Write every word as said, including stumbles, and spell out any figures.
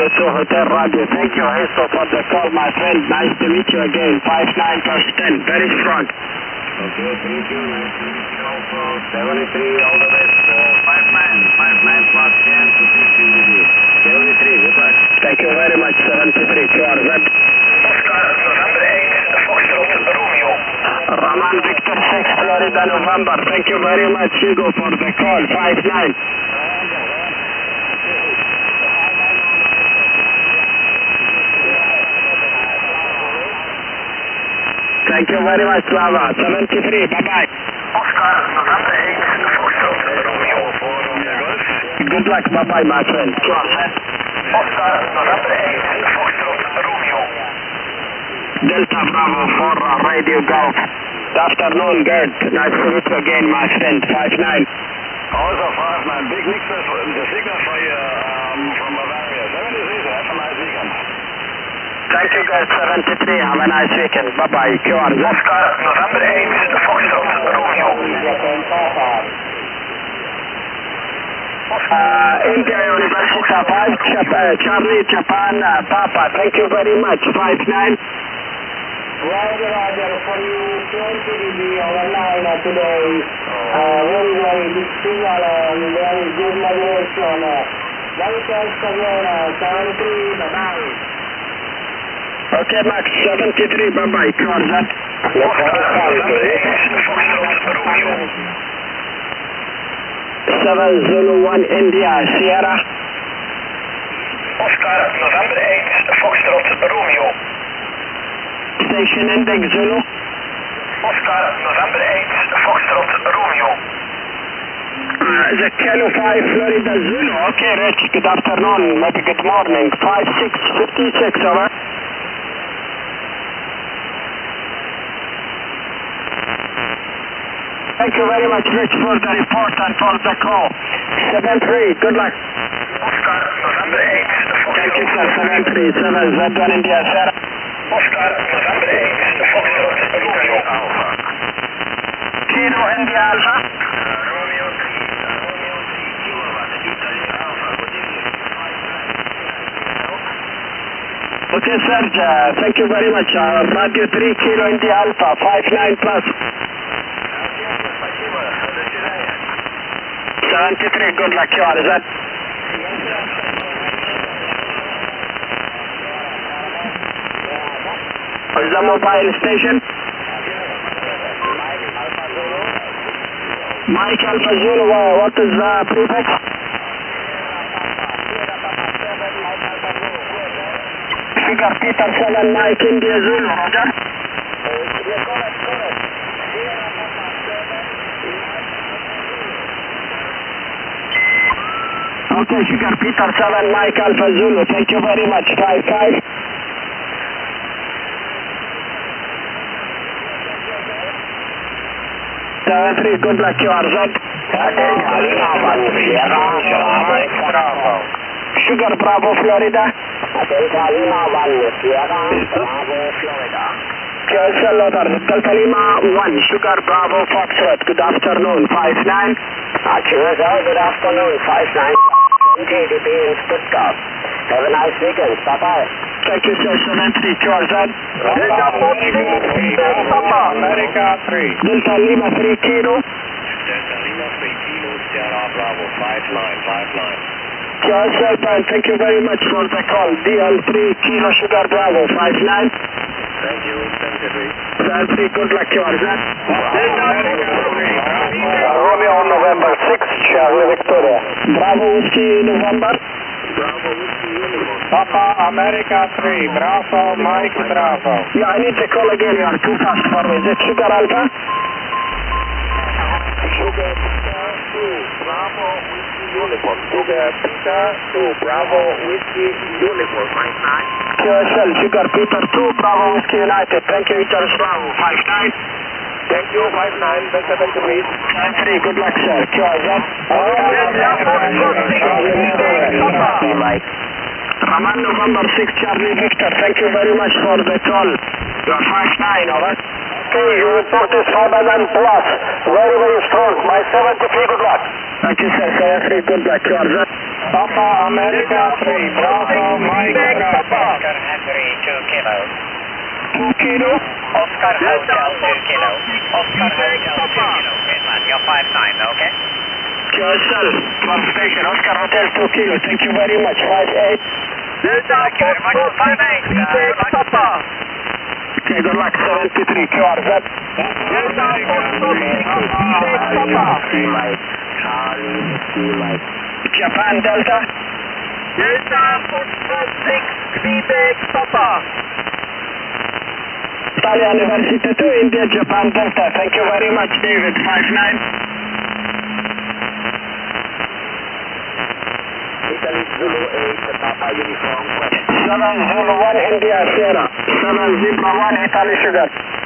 two Hotel Radio. Thank you, Hesto, for the call, my friend. Nice to meet you again. five nine plus ten, very strong. Okay, thank you. Nice to meet you also. seventy-three, all the best. five nine, five nine plus ten to fifteen with you. seventy-three, good luck. Thank you very much, seventy-three. Q R Z. Oscar, November eight, Foxtrot, Romeo. Raman Victor six, Florida, November. Thank you very much, Hugo, for the call. five nine. Thank you very much, Lava. seventy-three, bye-bye. Oscar, November eight, Foxtrot, Romeo. Good luck, bye-bye, my friend. Q R Z. Oscar, November eight, Foxtrot, Romeo. Delta Bravo for uh, Radio Golf. Good afternoon, Gert. Nice to meet you again, my friend. five nine. Also five nine, big mixer, the signal for you um, from Bavaria. seventy-three, have a nice weekend. Thank you, Gert. seventy-three. Have a nice weekend. Bye-bye. Q R Z. Oscar, November eight, Foxtrot, Romeo. Uh, India University five, Chap uh, Charlie, Japan, uh, Papa. Thank you very much. five nine. Roger, Roger, for you, twenty dB overnight uh, today. Uh, very, very big signal and very good modulation. Uh, very thanks again, uh, seventy-three, bye-bye. Okay, Max, seventy-three, bye-bye. Q R Z. seven Zulu one India, Sierra. Oscar, November eight, Foxtrot, Romeo. Station Index Zulu. Oscar, November eight, Foxtrot, Romeo. Uh, the Kilo five, Florida Zulu. Okay, Rich, good afternoon, maybe good morning. five six fifty-six, over. Thank you very much, Rich, for the report and for the call. seven three, good luck. Oscar, November eight, Thank you, sir. seven three seven, Z one India, Sarah. Oscar, November eight, Foxtrot, Romeo. Alpha. Kilo India Alpha. Romeo three, Romeo three, kilowatt, Italy Alpha, good evening. Okay, Serge, uh, thank you very much. Uh, Radio three, Kilo India Alpha, five nine plus. seventy-three, good luck, you are, is that? Is the mobile station? Mike Alpha Zulu, uh, what is the prefix? Figure Peter seven, Mike India Zulu, Roger. Okay, Sugar Peter seven, Mike Alpha Zulu, thank you very much, five five. seven three, good luck, you are Z. Sugar Bravo, Florida. Q S L Lothar, Delta Lima one, Sugar Bravo, Foxtrot, good afternoon, five nine. Q S L, good afternoon, five nine. twenty dB in Stuttgart. Have a nice weekend. Bye-bye. Thank you, sir. seven three, Q R Z. Papa, America three. Delta Lima three Kilo. Delta Lima three Kilo, Sierra Bravo, five nine, five nine. Q R Z, thank you very much for the call. D L three Kilo Sugar Bravo, five nine. Thank you, seventy-three. seven three, good luck, Q R Z. Romeo November six, Charlie Victoria. Bravo Whiskey November. Bravo Whiskey Uniform. Papa America three, Bravo, Mike Bravo. Yeah, I need to call again, you are too fast for me. Is it Sugar Alpha? Sugar Peter two, Bravo Whiskey Uniform. Sugar Peter two, Bravo Whiskey Uniform, five nine. Q S L, Sugar Peter two, Bravo Whiskey United. Thank you, Charles Bravo, five nine. Thank you, five nine, seventy-three. seven three, good luck, sir. Q R Z. Mike. Raman November six, Charlie Victor. Thank you very much for the call. You are five nine, over. Okay, your report is five nine plus. Very, very strong. My seventy-three, good luck. Thank you, sir. seven three, good luck. Q R Z. Papa America three, Bravo Mike Bravo. Oscar Henry two kilo. two kilo. Oscar Hotel two kilo. Oscar Hotel two kilo. Finland, you're five nine, okay? Q S L, twelve station, Oscar Hotel two kilo. Thank you very much. five eight. Delta, thank you very much. five eight. Good luck. Papa. Okay, good luck. seventy-three, Q R Z. Delta, Japan Delta. Delta, four six, Quebec, Papa. Italia University two, India, Japan Delta. Thank you very much, David. five nine. Italy Zulu eight, Papa Uniform. seven zero one, India Sierra. seven zero one, Italy Sugar.